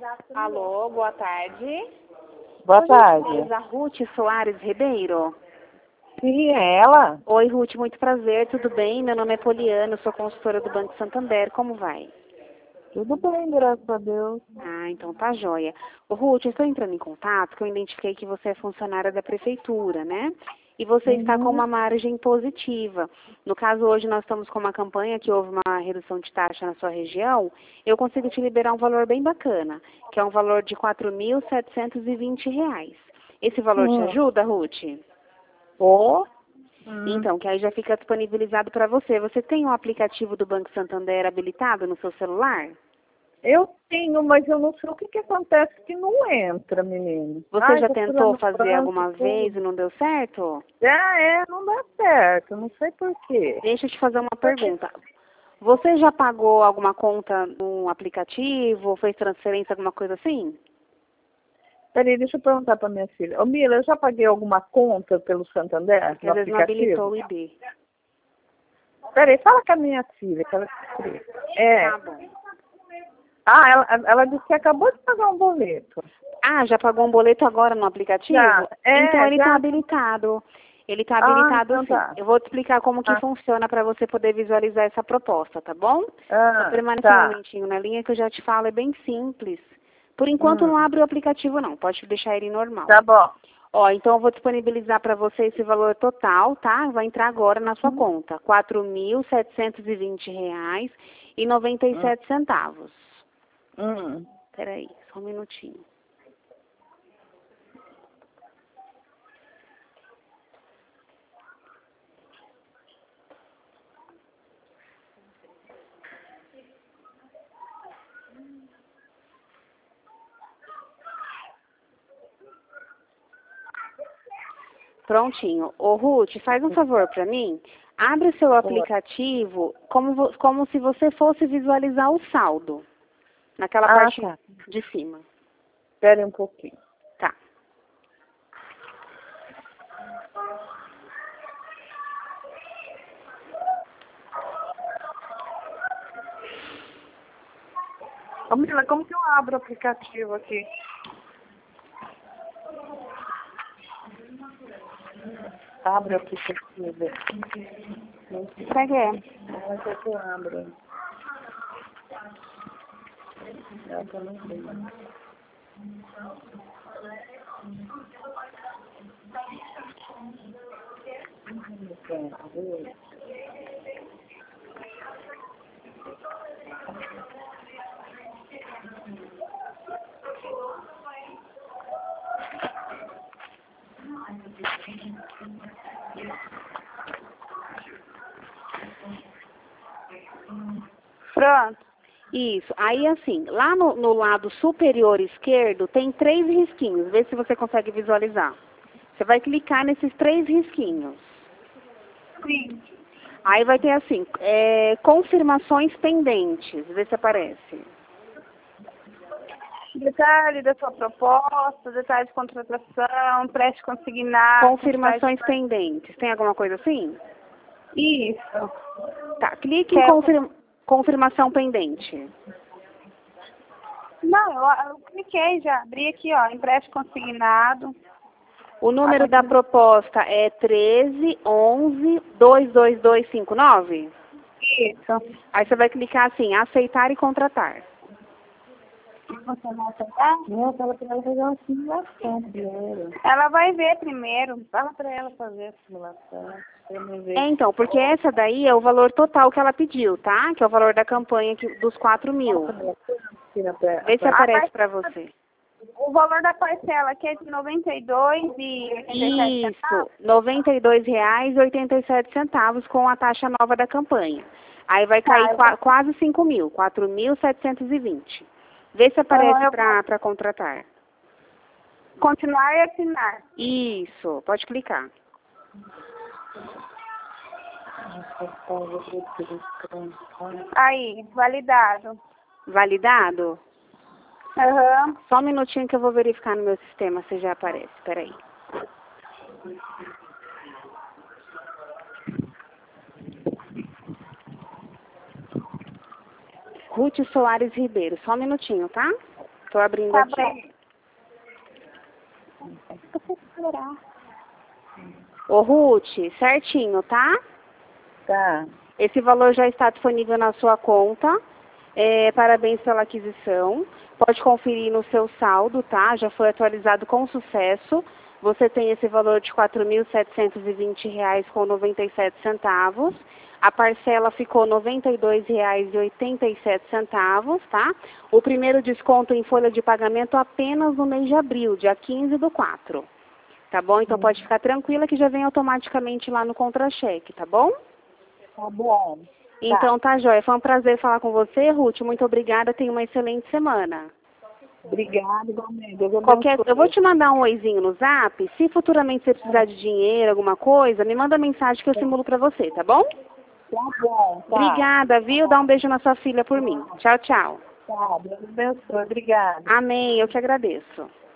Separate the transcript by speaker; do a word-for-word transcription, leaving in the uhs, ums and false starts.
Speaker 1: Alô, boa tarde.
Speaker 2: Boa
Speaker 1: Oi,
Speaker 2: tarde.
Speaker 1: a Ruth Soares Ribeiro.
Speaker 2: Sim, é ela?
Speaker 1: Oi, Ruth, muito prazer, tudo bem? Meu nome é Poliana, sou consultora do Banco Santander, como vai?
Speaker 2: Tudo bem, graças a Deus.
Speaker 1: Ah, então tá joia. Ô, Ruth, eu estou entrando em contato porque eu identifiquei que você é funcionária da prefeitura, né? E você está com
Speaker 2: Uhum.
Speaker 1: uma margem positiva. No caso, hoje nós estamos com uma campanha que houve uma redução de taxa na sua região. Eu consigo te liberar um valor bem bacana, que é um valor de quatro mil setecentos e vinte reais. Esse valor te
Speaker 2: Hum.
Speaker 1: ajuda, Ruth?
Speaker 2: Ô? Hum.
Speaker 1: Então, que aí já fica disponibilizado para você. Você tem o aplicativo do Banco Santander habilitado no seu celular?
Speaker 2: Eu tenho, mas eu não sei o que, que acontece que não entra, menino.
Speaker 1: Você
Speaker 2: Ai,
Speaker 1: já
Speaker 2: eu fui lá
Speaker 1: tentou
Speaker 2: no
Speaker 1: fazer
Speaker 2: banco,
Speaker 1: alguma vez
Speaker 2: tudo.
Speaker 1: e não deu certo?
Speaker 2: Ah, é, não dá certo, não sei por quê.
Speaker 1: Deixa eu te fazer uma
Speaker 2: Porque,
Speaker 1: pergunta. Você já pagou alguma conta no aplicativo, fez transferência, alguma coisa assim?
Speaker 2: peraí, deixa eu perguntar para minha filha. Ô, Mila, eu já paguei alguma conta pelo Santander,
Speaker 1: Porque
Speaker 2: no
Speaker 1: às vezes não habilitou
Speaker 2: aplicativo?
Speaker 1: o I D.
Speaker 2: Peraí, fala com a minha filha, que ela escreve. É.
Speaker 1: Tá bom.
Speaker 2: Ah, ela, ela disse que acabou de pagar um boleto.
Speaker 1: Ah, já pagou um boleto agora no aplicativo?
Speaker 2: Já,
Speaker 1: Então
Speaker 2: é,
Speaker 1: ele está
Speaker 2: já.
Speaker 1: habilitado. Ele está
Speaker 2: Ah,
Speaker 1: habilitado
Speaker 2: então
Speaker 1: sim.
Speaker 2: tá.
Speaker 1: Eu vou te explicar como que
Speaker 2: Ah,
Speaker 1: funciona para você poder visualizar essa proposta, tá bom? Só
Speaker 2: ah,
Speaker 1: permanece um
Speaker 2: tá.
Speaker 1: momentinho na linha que eu já te falo, é bem simples. Por enquanto não
Speaker 2: Hum,
Speaker 1: abre o aplicativo não, pode deixar ele normal.
Speaker 2: tá bom.
Speaker 1: Ó, então eu vou disponibilizar para você esse valor total, tá? Vai entrar agora na sua
Speaker 2: Hum,
Speaker 1: conta, quatro mil setecentos e vinte reais e noventa e
Speaker 2: hum,
Speaker 1: sete centavos.
Speaker 2: hum.
Speaker 1: Peraí, só um minutinho. Prontinho. Ô, Ruth, faz um favor para mim. Abre o seu
Speaker 2: Oi.
Speaker 1: aplicativo como, vo- como se você fosse visualizar o saldo. Naquela
Speaker 2: Ah,
Speaker 1: parte
Speaker 2: tá.
Speaker 1: de cima.
Speaker 2: Espere um pouquinho.
Speaker 1: Tá.
Speaker 2: Ô, Mila, como que eu abro o aplicativo aqui? Abre o aplicativo.
Speaker 1: Pra quê?
Speaker 2: Onde é que eu abro? Eu tô no meio.
Speaker 1: Pronto. Isso. Aí, assim, lá no, no lado superior esquerdo tem três risquinhos. Vê se você consegue visualizar. Você vai clicar nesses três risquinhos.
Speaker 2: Sim.
Speaker 1: Aí vai ter assim, é, confirmações pendentes. Vê se aparece.
Speaker 2: Detalhe da sua proposta, detalhe de contratação, preste consignado.
Speaker 1: Confirmações pendentes. Tem alguma coisa assim?
Speaker 2: Isso.
Speaker 1: Tá, clique em
Speaker 2: Quero...
Speaker 1: confir- confirmação pendente.
Speaker 2: Não, eu, eu cliquei já, abri aqui, ó, empréstimo consignado.
Speaker 1: O número
Speaker 2: A
Speaker 1: da proposta é treze onze dois dois dois cinco nove.
Speaker 2: Isso.
Speaker 1: Aí você vai clicar assim, aceitar e contratar.
Speaker 2: Você vai aceitar?
Speaker 3: Não, fala pra ela fazer uma simulação primeiro.
Speaker 2: Ela vai ver primeiro.
Speaker 3: Fala pra ela fazer a simulação, pra eu ver.
Speaker 1: É, então, porque essa daí é o valor total que ela pediu, tá? Que é o valor da campanha que- dos quatro mil.
Speaker 3: Tira pra-
Speaker 1: Vê se
Speaker 3: pra-
Speaker 1: aparece pra você.
Speaker 2: O valor da parcela aqui é de noventa e dois reais e oitenta e sete
Speaker 1: Isso,
Speaker 2: centavos.
Speaker 1: noventa e dois reais e oitenta e sete centavos com a taxa nova da campanha. Aí vai cair
Speaker 2: Tá, eu
Speaker 1: qua-
Speaker 2: vou-
Speaker 1: quase cinco mil, quatro mil setecentos e vinte. Vê se
Speaker 2: Então
Speaker 1: aparece
Speaker 2: eu
Speaker 1: para para contratar.
Speaker 2: vou continuar e assinar.
Speaker 1: Isso, pode clicar.
Speaker 2: Aí, validado.
Speaker 1: Validado?
Speaker 2: Aham.
Speaker 1: Só um minutinho que eu vou verificar no meu sistema se já aparece. Peraí. Ruth Soares Ribeiro. Só um minutinho, tá? Tô abrindo
Speaker 2: Tá
Speaker 1: aqui.
Speaker 2: bem.
Speaker 1: Ô, Ruth, certinho, tá?
Speaker 2: Tá.
Speaker 1: Esse valor já está disponível na sua conta. É, parabéns pela aquisição. Pode conferir no seu saldo, tá? Já foi atualizado com sucesso. Você tem esse valor de quatro mil setecentos e vinte reais com noventa e sete centavos. A parcela ficou noventa e dois reais e oitenta e sete centavos, tá? O primeiro desconto em folha de pagamento apenas no mês de abril, dia quinze do quatro. Tá bom? Então pode ficar tranquila que já vem automaticamente lá no contra-cheque, tá bom?
Speaker 2: Tá bom.
Speaker 1: Então tá, joia. Foi um prazer falar com você, Ruth. Muito obrigada. Tenha uma excelente semana.
Speaker 2: Obrigada, igualmente. Deus abençoe.
Speaker 1: Qualquer, eu vou te mandar um oizinho no zap. Se futuramente você precisar de dinheiro, alguma coisa, me manda mensagem que eu simulo pra você, tá bom?
Speaker 2: Tá bom. Tá.
Speaker 1: Obrigada, viu? Dá um beijo na sua filha por mim. Tchau, tchau.
Speaker 2: Tá, Deus abençoe. Obrigada.
Speaker 1: Amém. Eu que agradeço.